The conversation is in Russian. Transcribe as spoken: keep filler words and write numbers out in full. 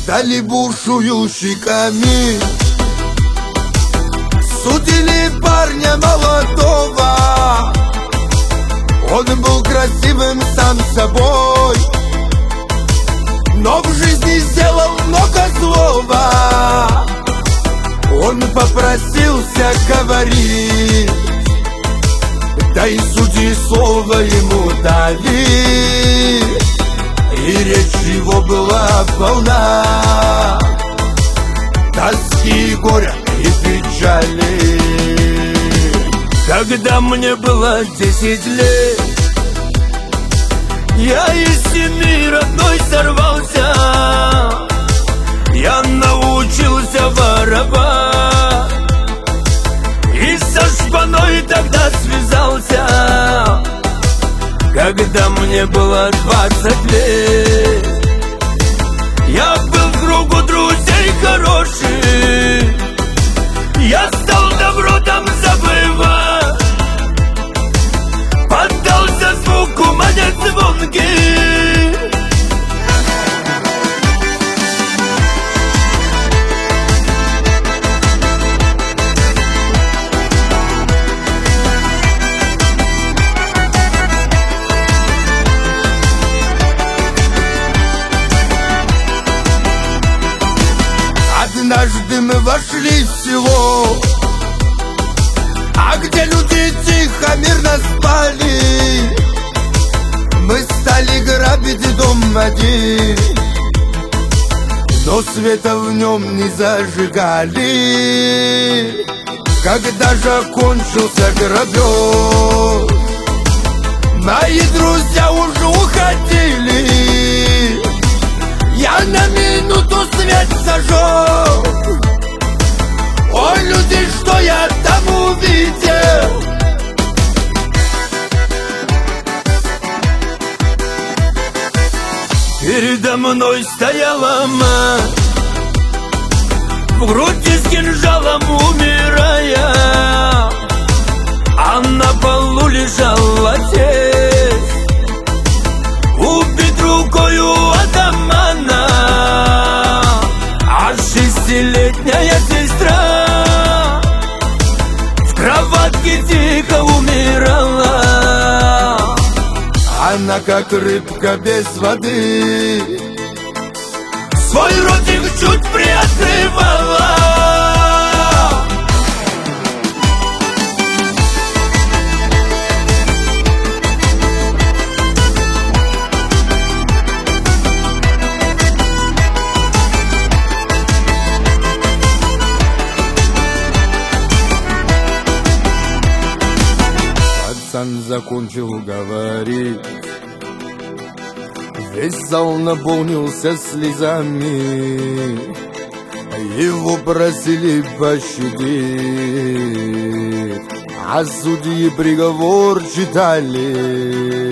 стали бушующими. Судили парня молодого, он был красивым сам собой, но в жизни сделал много злого. Он попросился говорить, да и судьи слово ему дали, и речь его была полна тоски, горя и печали. Когда мне было десять лет, я из семьи родной сорвался. Я научился воровать и со шпаной тогда связался. Когда мне было двадцать лет, я был в кругу друзей хороших. Я стал добро там забывать, поддался звуку монет звонких. Однажды мы вошли в село, а где люди тихо, мирно спали. Мы стали грабить дом один, но света в нем не зажигали. Когда же кончился грабеж, мои друзья уже уходили. Я на минуту свет зажег. Ой, люди, что я там увидел! Передо мной стояла мать, в груди с кинжалом умирая, а на полу лежал отец, убит рукою атамана. А шестилетняя сестра в кроватке тихо умирала. Она как рыбка без воды свой ротик чуть приоткрывала. Пацан закончил говорить, весь зал наполнился слезами. Его просили пощадить, а судьи приговор читали.